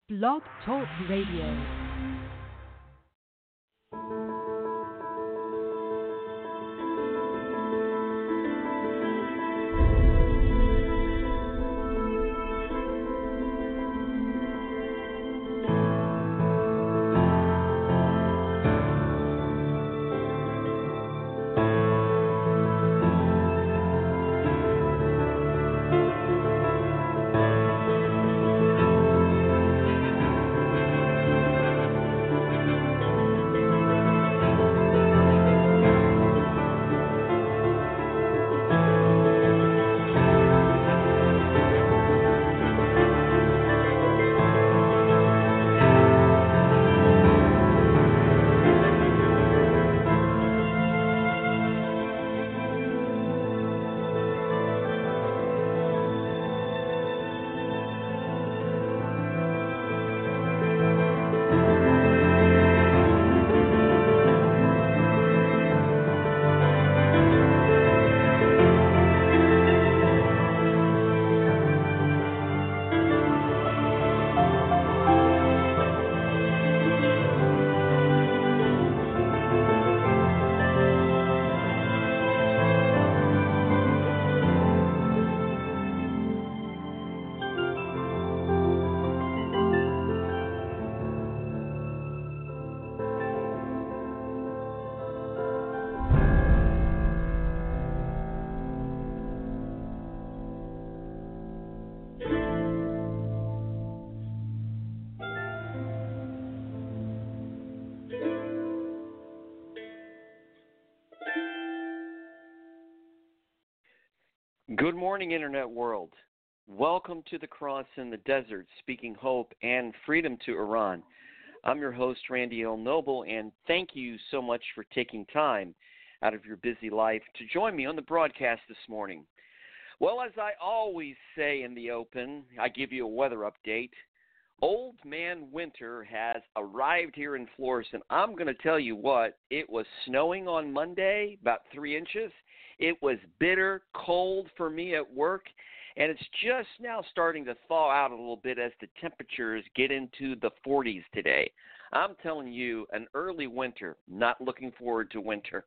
Blog Talk Radio. Good morning, Internet world. Welcome to the Cross in the Desert, speaking hope and freedom to Iran. I'm your host, Randy L. Noble, and thank you so much for taking time out of your busy life to join me on the broadcast this morning. Well, as I always say in the open, I give you a weather update. Old Man Winter has arrived here in Florida, and I'm going to tell you what, it was snowing on Monday, about 3 inches. It was bitter cold for me at work, and it's just now starting to thaw out a little bit as the temperatures get into the 40s today. I'm telling you, an early winter, not looking forward to winter.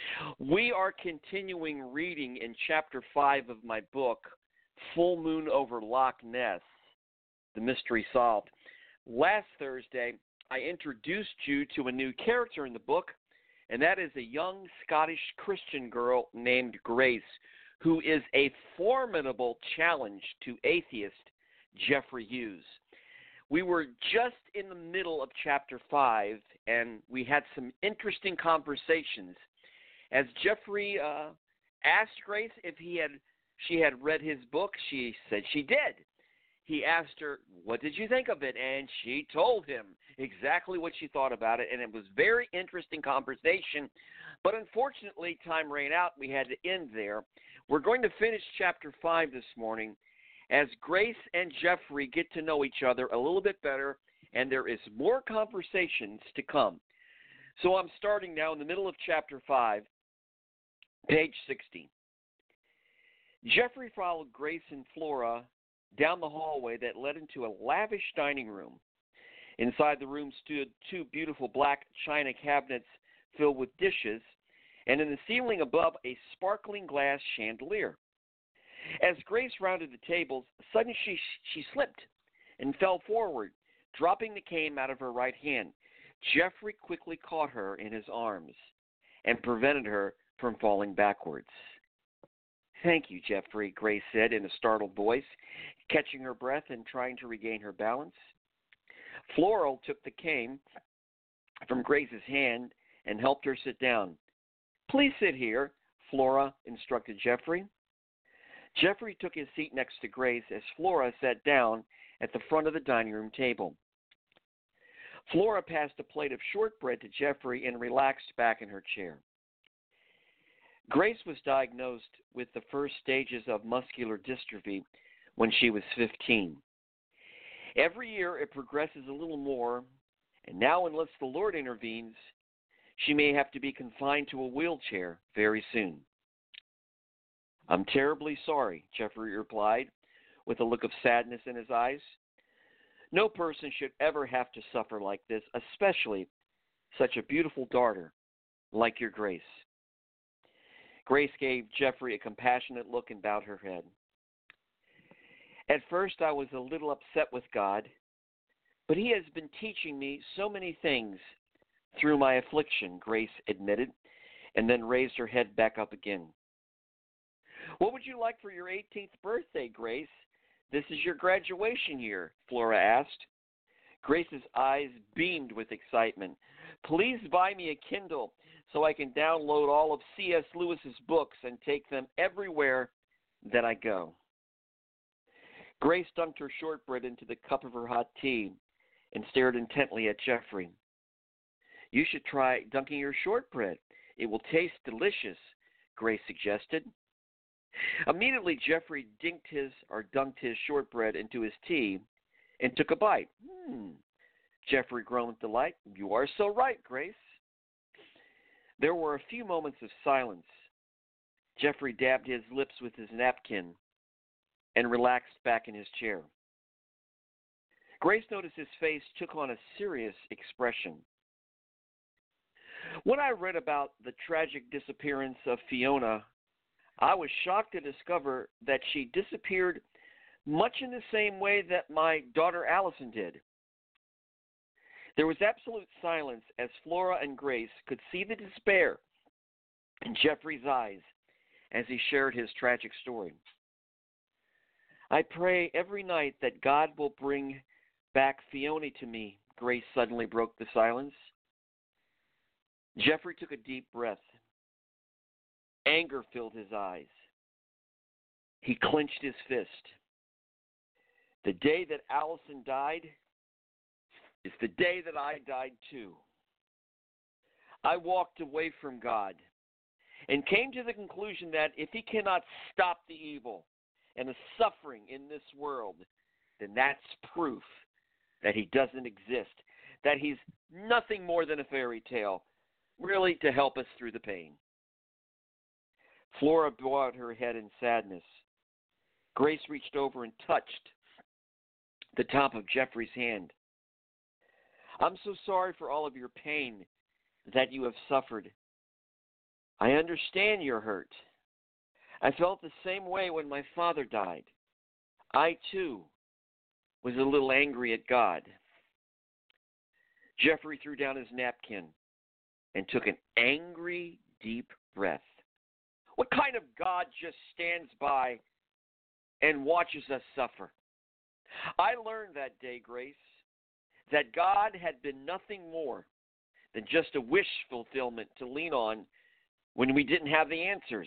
We are continuing reading in Chapter 5 of my book, Full Moon Over Loch Ness, The Mystery Solved. Last Thursday, I introduced you to a new character in the book, and that is a young Scottish Christian girl named Grace, who is a formidable challenge to atheist Jeffrey Hughes. We were just in the middle of Chapter 5, and we had some interesting conversations. As Jeffrey asked Grace if she had read his book, she said she did. He asked her, what did you think of it? And she told him exactly what she thought about it, and it was a very interesting conversation. But unfortunately, time ran out. We had to end there. We're going to finish Chapter 5 this morning as Grace and Jeffrey get to know each other a little bit better, and there is more conversations to come. So I'm starting now in the middle of Chapter 5, page 60. Jeffrey followed Grace and Flora down the hallway that led into a lavish dining room. Inside the room stood two beautiful black china cabinets filled with dishes, and in the ceiling above a sparkling glass chandelier. As Grace rounded the tables, suddenly she slipped and fell forward, dropping the cane out of her right hand. Jeffrey quickly caught her in his arms and prevented her from falling backwards. Thank you, Jeffrey, Grace said in a startled voice, catching her breath and trying to regain her balance. Floral took the cane from Grace's hand and helped her sit down. Please sit here, Flora instructed Jeffrey. Jeffrey took his seat next to Grace as Flora sat down at the front of the dining room table. Flora passed a plate of shortbread to Jeffrey and relaxed back in her chair. Grace was diagnosed with the first stages of muscular dystrophy when she was 15. Every year it progresses a little more, and now unless the Lord intervenes, she may have to be confined to a wheelchair very soon. I'm terribly sorry, Jeffrey replied, with a look of sadness in his eyes. No person should ever have to suffer like this, especially such a beautiful daughter like your Grace. Grace gave Jeffrey a compassionate look and bowed her head. At first, I was a little upset with God, but He has been teaching me so many things through my affliction, Grace admitted, and then raised her head back up again. What would you like for your 18th birthday, Grace? This is your graduation year, Flora asked. Grace's eyes beamed with excitement. Please buy me a Kindle so I can download all of C.S. Lewis's books and take them everywhere that I go. Grace dunked her shortbread into the cup of her hot tea and stared intently at Jeffrey. You should try dunking your shortbread. It will taste delicious, Grace suggested. Immediately, Jeffrey dunked his shortbread into his tea and took a bite. Jeffrey groaned with delight. You are so right, Grace. There were a few moments of silence. Jeffrey dabbed his lips with his napkin and relaxed back in his chair. Grace noticed his face took on a serious expression. When I read about the tragic disappearance of Fiona, I was shocked to discover that she disappeared much in the same way that my daughter Allison did. There was absolute silence as Flora and Grace could see the despair in Jeffrey's eyes as he shared his tragic story. I pray every night that God will bring back Fiona to me, Grace suddenly broke the silence. Jeffrey took a deep breath. Anger filled his eyes. He clenched his fist. The day that Allison died is the day that I died too. I walked away from God and came to the conclusion that if He cannot stop the evil and the suffering in this world, then that's proof that He doesn't exist, that He's nothing more than a fairy tale, really to help us through the pain. Flora bowed her head in sadness. Grace reached over and touched the top of Jeffrey's hand. I'm so sorry for all of your pain that you have suffered. I understand your hurt. I felt the same way when my father died. I, too, was a little angry at God. Jeffrey threw down his napkin and took an angry, deep breath. What kind of God just stands by and watches us suffer? I learned that day, Grace, that God had been nothing more than just a wish fulfillment to lean on when we didn't have the answers.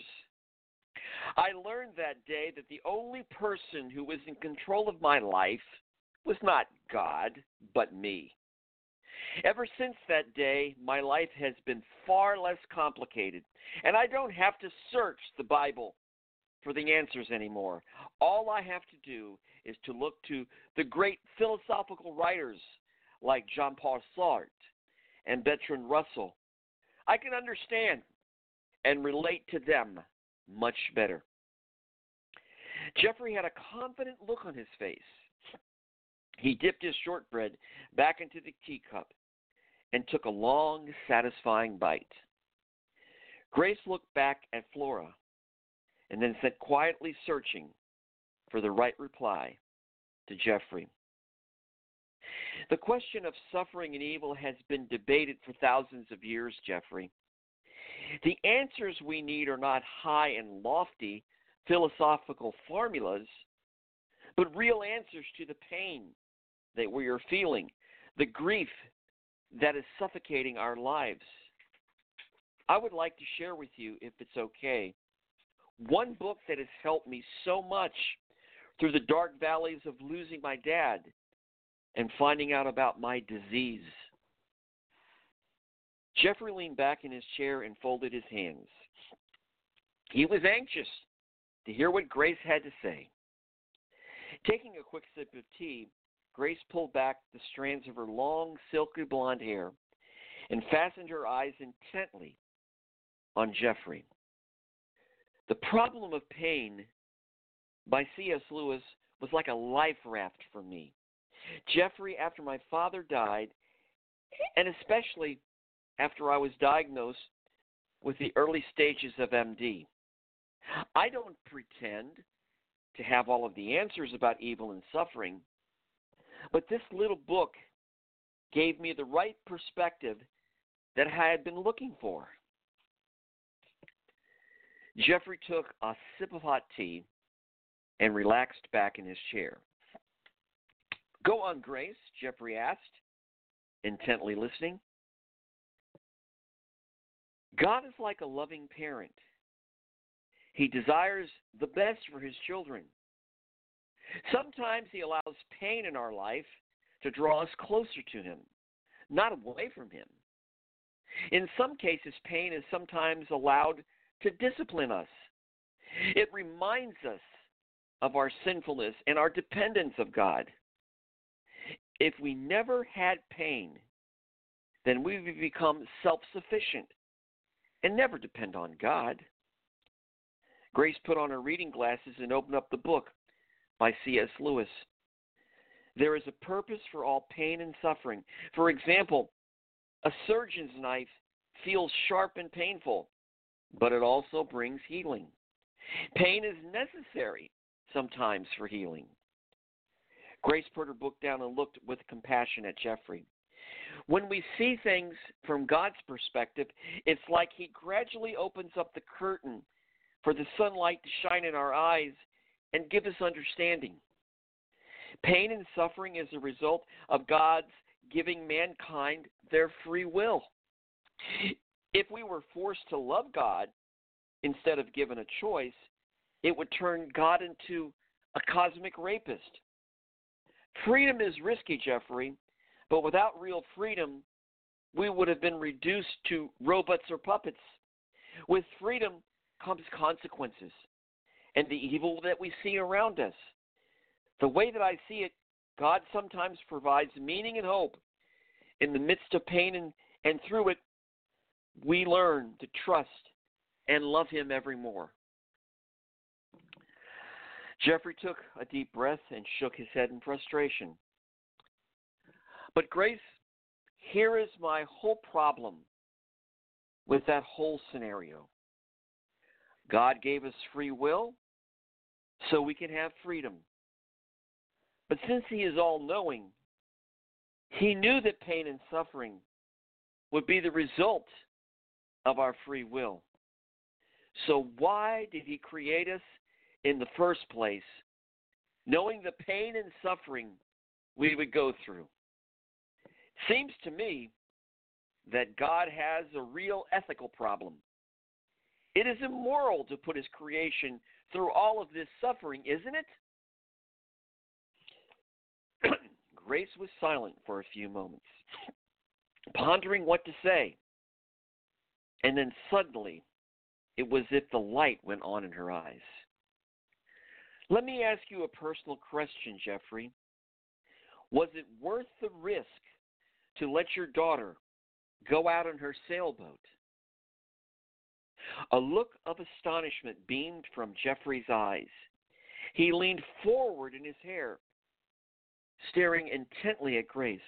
I learned that day that the only person who was in control of my life was not God, but me. Ever since that day, my life has been far less complicated, and I don't have to search the Bible for the answers anymore. All I have to do is to look to the great philosophical writers like Jean-Paul Sartre and Bertrand Russell. I can understand and relate to them much better. Jeffrey had a confident look on his face. He dipped his shortbread back into the teacup and took a long, satisfying bite. Grace looked back at Flora and then sat quietly searching for the right reply to Jeffrey. The question of suffering and evil has been debated for thousands of years, Jeffrey. The answers we need are not high and lofty philosophical formulas, but real answers to the pain that we are feeling, the grief that is suffocating our lives. I would like to share with you, if it's okay, one book that has helped me so much through the dark valleys of losing my dad and finding out about my disease. Jeffrey leaned back in his chair and folded his hands. He was anxious to hear what Grace had to say. Taking a quick sip of tea, Grace pulled back the strands of her long, silky blonde hair and fastened her eyes intently on Jeffrey. The Problem of Pain by C.S. Lewis was like a life raft for me. Jeffrey, after my father died, and especially after I was diagnosed with the early stages of MD, I don't pretend to have all of the answers about evil and suffering, but this little book gave me the right perspective that I had been looking for. Jeffrey took a sip of hot tea and relaxed back in his chair. Go on, Grace, Jeffrey asked, intently listening. God is like a loving parent. He desires the best for his children. Sometimes he allows pain in our life to draw us closer to him, not away from him. In some cases, pain is sometimes allowed to discipline us. It reminds us of our sinfulness and our dependence of God. If we never had pain, then we would become self-sufficient and never depend on God. Grace put on her reading glasses and opened up the book by C.S. Lewis. There is a purpose for all pain and suffering. For example, a surgeon's knife feels sharp and painful, but it also brings healing. Pain is necessary sometimes for healing. Grace put her book down and looked with compassion at Jeffrey. When we see things from God's perspective, it's like he gradually opens up the curtain for the sunlight to shine in our eyes and give us understanding. Pain and suffering is a result of God's giving mankind their free will. If we were forced to love God instead of given a choice, it would turn God into a cosmic rapist. Freedom is risky, Jeffrey, but without real freedom, we would have been reduced to robots or puppets. With freedom comes consequences and the evil that we see around us. The way that I see it, God sometimes provides meaning and hope in the midst of pain, and through it, we learn to trust and love him evermore. Jeffrey took a deep breath and shook his head in frustration. But Grace, here is my whole problem with that whole scenario. God gave us free will so we can have freedom. But since he is all-knowing, he knew that pain and suffering would be the result of our free will. So why did he create us in the first place, knowing the pain and suffering we would go through? Seems to me that God has a real ethical problem. It is immoral to put his creation through all of this suffering, isn't it? Grace was silent for a few moments, pondering what to say. And then suddenly, it was as if the light went on in her eyes. Let me ask you a personal question, Jeffrey. Was it worth the risk to let your daughter go out on her sailboat? A look of astonishment beamed from Jeffrey's eyes. He leaned forward in his hair, staring intently at Grace.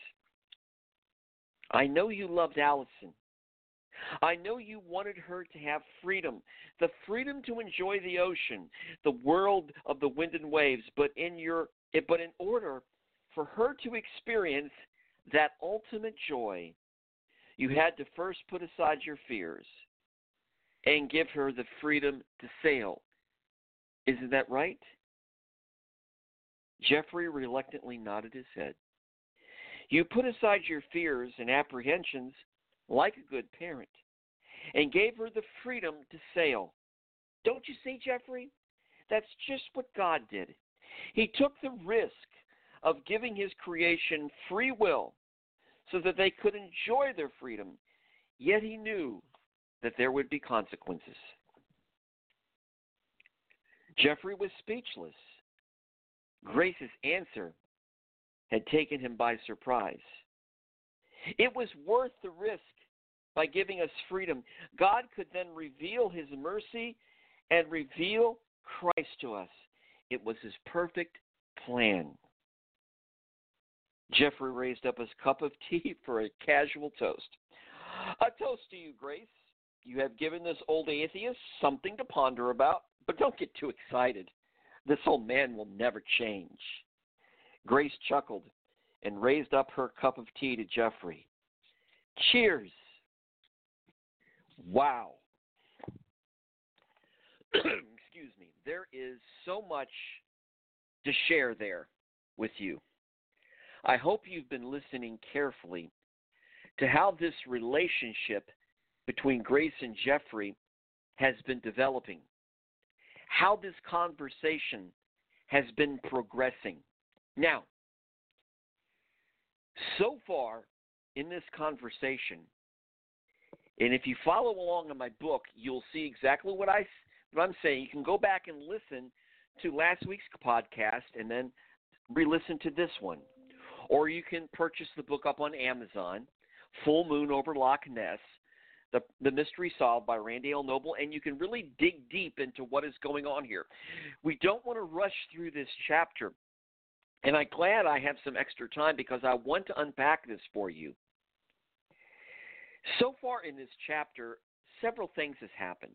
I know you loved Allison. I know you wanted her to have freedom, the freedom to enjoy the ocean, the world of the wind and waves, but in order for her to experience that ultimate joy, you had to first put aside your fears and give her the freedom to sail. Isn't that right? Jeffrey reluctantly nodded his head. You put aside your fears and apprehensions like a good parent and gave her the freedom to sail. Don't you see, Jeffrey? That's just what God did. He took the risk of giving his creation free will so that they could enjoy their freedom, yet he knew that there would be consequences. Jeffrey was speechless. Grace's answer had taken him by surprise. It was worth the risk. By giving us freedom, God could then reveal his mercy and reveal Christ to us. It was his perfect plan. Jeffrey raised up his cup of tea for a casual toast. A toast to you, Grace. You have given this old atheist something to ponder about, but don't get too excited. This old man will never change. Grace chuckled and raised up her cup of tea to Jeffrey. Cheers. Wow. Excuse me. There is so much to share there with you. I hope you've been listening carefully to how this relationship between Grace and Jeffrey has been developing, how this conversation has been progressing. Now, so far in this conversation, and if you follow along in my book, you'll see exactly what I'm saying. You can go back and listen to last week's podcast and then re-listen to this one. Or you can purchase the book up on Amazon, Full Moon Over Loch Ness, The Mystery Solved by Randy L. Noble, and you can really dig deep into what is going on here. We don't want to rush through this chapter, and I'm glad I have some extra time because I want to unpack this for you. So far in this chapter, several things have happened.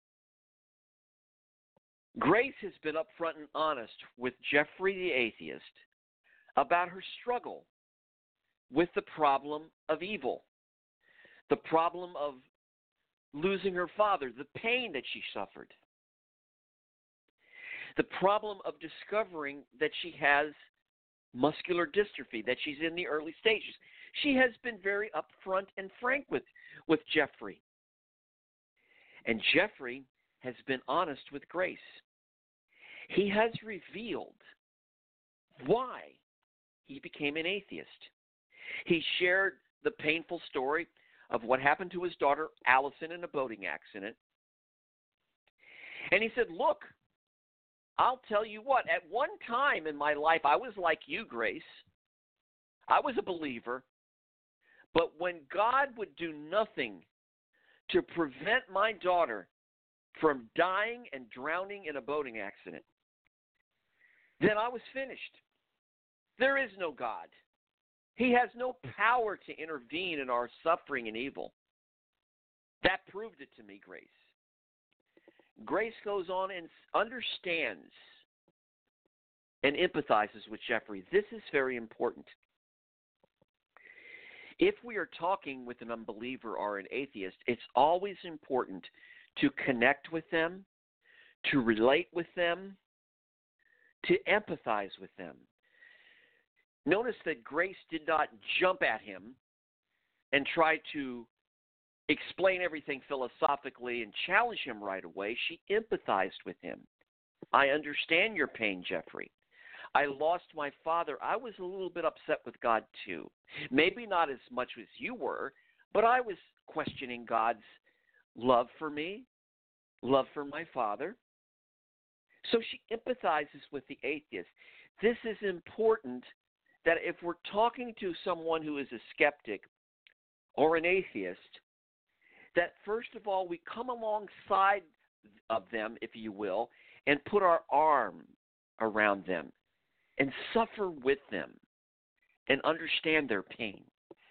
Grace has been upfront and honest with Jeffrey the atheist about her struggle with the problem of evil, the problem of losing her father, the pain that she suffered, the problem of discovering that she has muscular dystrophy, that she's in the early stages. She has been very upfront and frank with Jeffrey. And Jeffrey has been honest with Grace. He has revealed why he became an atheist. He shared the painful story of what happened to his daughter Allison in a boating accident. And he said, look, I'll tell you what, at one time in my life I was like you, Grace. I was a believer. But when God would do nothing to prevent my daughter from dying and drowning in a boating accident, then I was finished. There is no God. He has no power to intervene in our suffering and evil. That proved it to me, Grace. Grace goes on and understands and empathizes with Jeffrey. This is very important. If we are talking with an unbeliever or an atheist, it's always important to connect with them, to relate with them, to empathize with them. Notice that Grace did not jump at him and try to explain everything philosophically and challenge him right away. She empathized with him. I understand your pain, Jeffrey. I lost my father. I was a little bit upset with God too. Maybe not as much as you were, but I was questioning God's love for me, love for my father. So she empathizes with the atheist. This is important, that if we're talking to someone who is a skeptic or an atheist, that first of all we come alongside of them, if you will, and put our arm around them and suffer with them and understand their pain.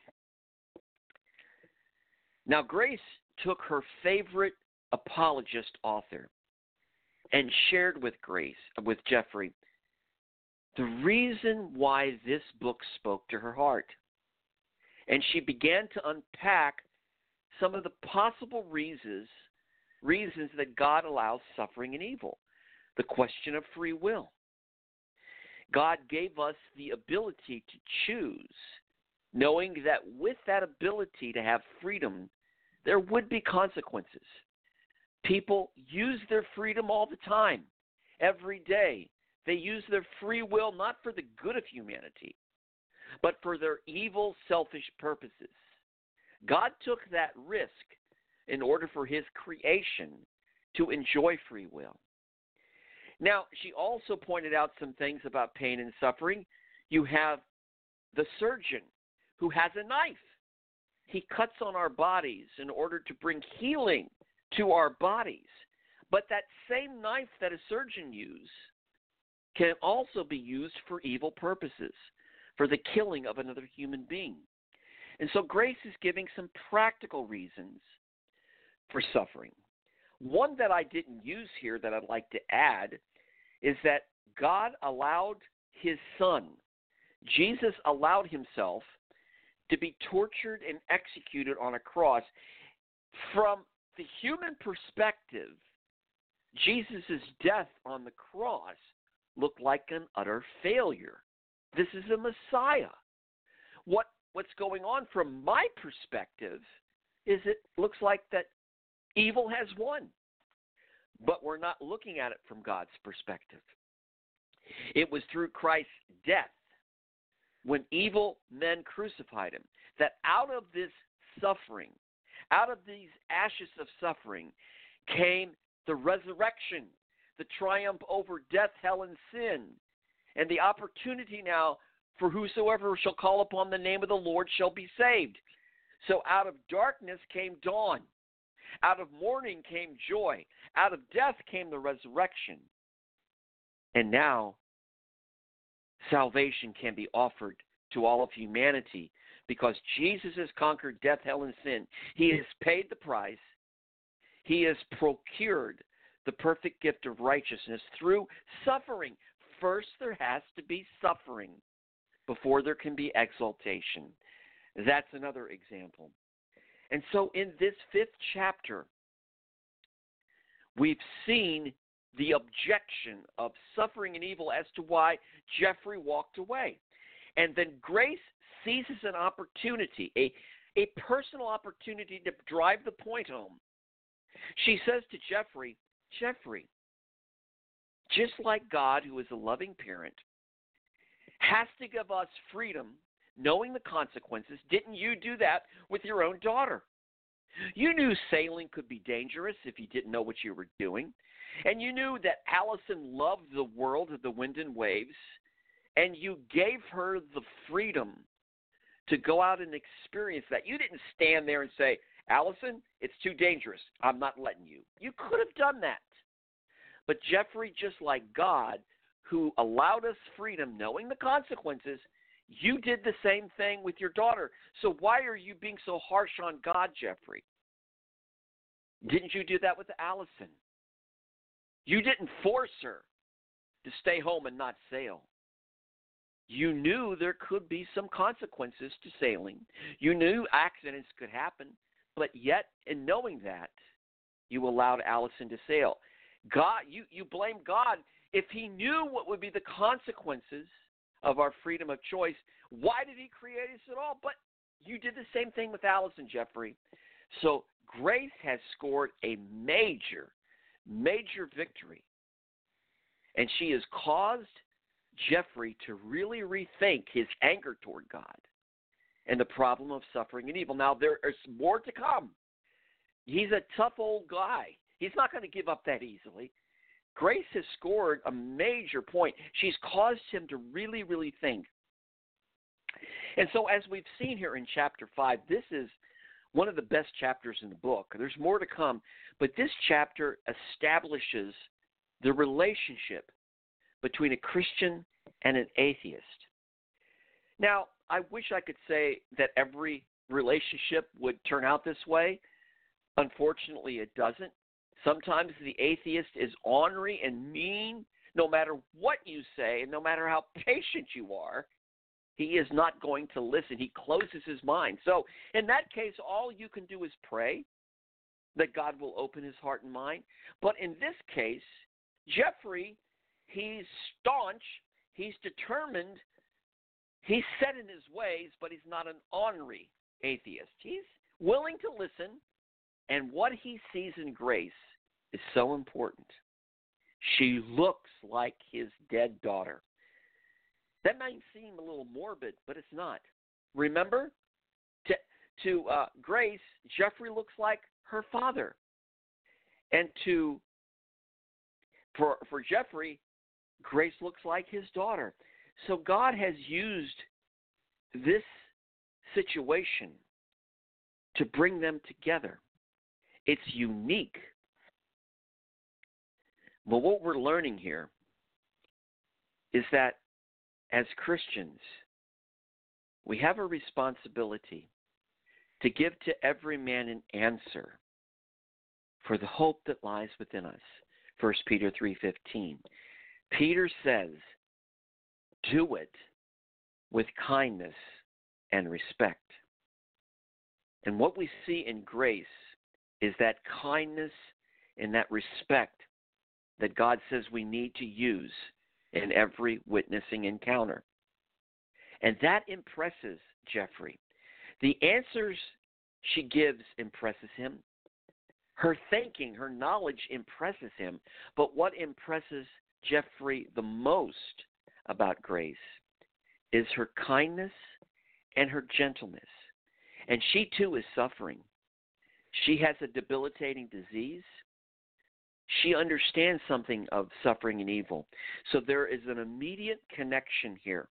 Now, Grace took her favorite apologist author and shared with Jeffrey, the reason why this book spoke to her heart. And she began to unpack some of the possible reasons that God allows suffering and evil. The question of free will. God gave us the ability to choose, knowing that with that ability to have freedom, there would be consequences. People use their freedom all the time, every day. They use their free will not for the good of humanity, but for their evil, selfish purposes. God took that risk in order for his creation to enjoy free will. Now, she also pointed out some things about pain and suffering. You have the surgeon who has a knife. He cuts on our bodies in order to bring healing to our bodies. But that same knife that a surgeon uses can also be used for evil purposes, for the killing of another human being. And so grace is giving some practical reasons for suffering. One that I didn't use here that I'd like to add is that God allowed his son, Jesus allowed himself to be tortured and executed on a cross. From the human perspective, Jesus' death on the cross looked like an utter failure. This is a Messiah. What's going on from my perspective is it looks like that evil has won. But we're not looking at it from God's perspective. It was through Christ's death, when evil men crucified him, that out of this suffering, out of these ashes of suffering, came the resurrection, the triumph over death, hell, and sin, and the opportunity now for whosoever shall call upon the name of the Lord shall be saved. So out of darkness came dawn. Out of mourning came joy. Out of death came the resurrection. And now salvation can be offered to all of humanity because Jesus has conquered death, hell, and sin. He has paid the price. He has procured the perfect gift of righteousness through suffering. First, there has to be suffering before there can be exaltation. That's another example. And so in this 5th chapter, we've seen the objection of suffering and evil as to why Jeffrey walked away. And then Grace seizes an opportunity, a personal opportunity to drive the point home. She says to Jeffrey, Jeffrey, just like God, who is a loving parent, has to give us freedom, knowing the consequences, didn't you do that with your own daughter? You knew sailing could be dangerous if you didn't know what you were doing. And you knew that Allison loved the world of the wind and waves. And you gave her the freedom to go out and experience that. You didn't stand there and say, Allison, it's too dangerous. I'm not letting you. You could have done that. But Jeffrey, just like God, who allowed us freedom, knowing the consequences, you did the same thing with your daughter. So why are you being so harsh on God, Jeffrey? Didn't you do that with Allison? You didn't force her to stay home and not sail. You knew there could be some consequences to sailing. You knew accidents could happen, but yet in knowing that, you allowed Allison to sail. God, you blame God. If he knew what would be the consequences of our freedom of choice, why did he create us at all? But you did the same thing with Allison, Jeffrey. So Grace has scored a major victory. And she has caused Jeffrey to really rethink his anger toward God and the problem of suffering and evil. Now, there is more to come. He's a tough old guy. He's not going to give up that easily. Grace has scored a major point. She's caused him to really, really think. And so as we've seen here in chapter 5, this is one of the best chapters in the book. There's more to come, but this chapter establishes the relationship between a Christian and an atheist. Now, I wish I could say that every relationship would turn out this way. Unfortunately, it doesn't. Sometimes the atheist is ornery and mean. No matter what you say and no matter how patient you are, he is not going to listen. He closes his mind. So in that case, all you can do is pray that God will open his heart and mind. But in this case, Jeffrey, he's staunch, he's determined, he's set in his ways, but he's not an ornery atheist. He's willing to listen, and what he sees in Grace is so important. She looks like his dead daughter. That might seem a little morbid, but it's not. Remember, to Grace, Jeffrey looks like her father. And for Jeffrey, Grace looks like his daughter. So God has used this situation to bring them together. It's unique. But what we're learning here is that as Christians, we have a responsibility to give to every man an answer for the hope that lies within us. 1 Peter 3:15. Peter says, do it with kindness and respect. And what we see in grace is that kindness and that respect that God says we need to use in every witnessing encounter. And that impresses Jeffrey. The answers she gives impresses him. Her thinking, her knowledge impresses him. But what impresses Jeffrey the most about Grace is her kindness and her gentleness. And she too is suffering. She has a debilitating disease. She understands something of suffering and evil. So there is an immediate connection here.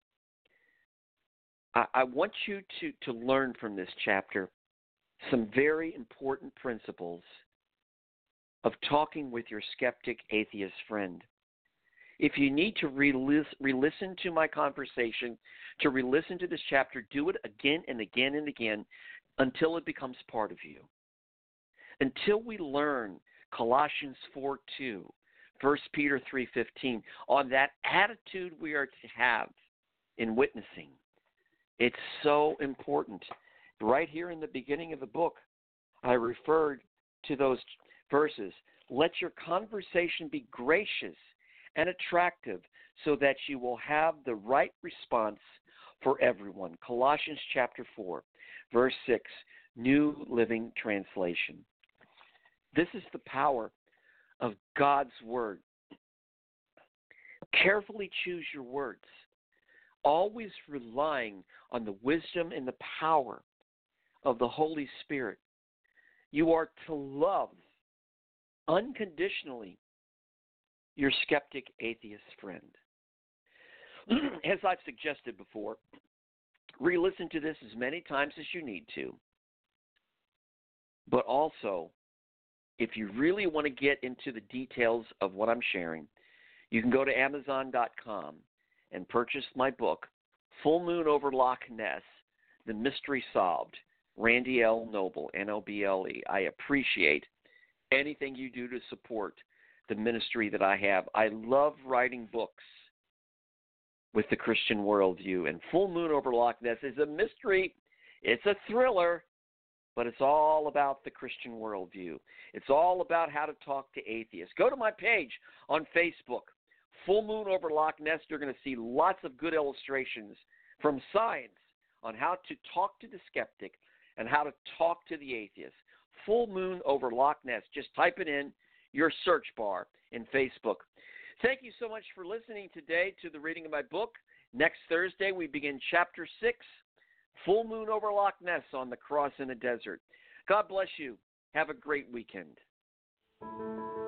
I want you to learn from this chapter some very important principles of talking with your skeptic atheist friend. If you need to re-listen to my conversation, to re-listen to this chapter, do it again and again and again until it becomes part of you. Until we learn Colossians 4:2, 1 Peter 3:15, on that attitude we are to have in witnessing. It's so important. Right here in the beginning of the book, I referred to those verses. Let your conversation be gracious and attractive so that you will have the right response for everyone. Colossians chapter 4, verse 6, New Living Translation. This is the power of God's Word. Carefully choose your words, always relying on the wisdom and the power of the Holy Spirit. You are to love unconditionally your skeptic atheist friend. As I've suggested before, re-listen to this as many times as you need to. But also, if you really want to get into the details of what I'm sharing, you can go to Amazon.com and purchase my book, Full Moon Over Loch Ness, The Mystery Solved, Randy L. Noble, Noble. I appreciate anything you do to support the ministry that I have. I love writing books with the Christian worldview, and Full Moon Over Loch Ness is a mystery. It's a thriller, but it's all about the Christian worldview. It's all about how to talk to atheists. Go to my page on Facebook, Full Moon Over Loch Ness. You're going to see lots of good illustrations from science on how to talk to the skeptic and how to talk to the atheist. Full Moon Over Loch Ness. Just type it in your search bar in Facebook. Thank you so much for listening today to the reading of my book. Next Thursday, we begin Chapter 6, Full Moon Over Loch Ness on the Cross in the Desert. God bless you. Have a great weekend.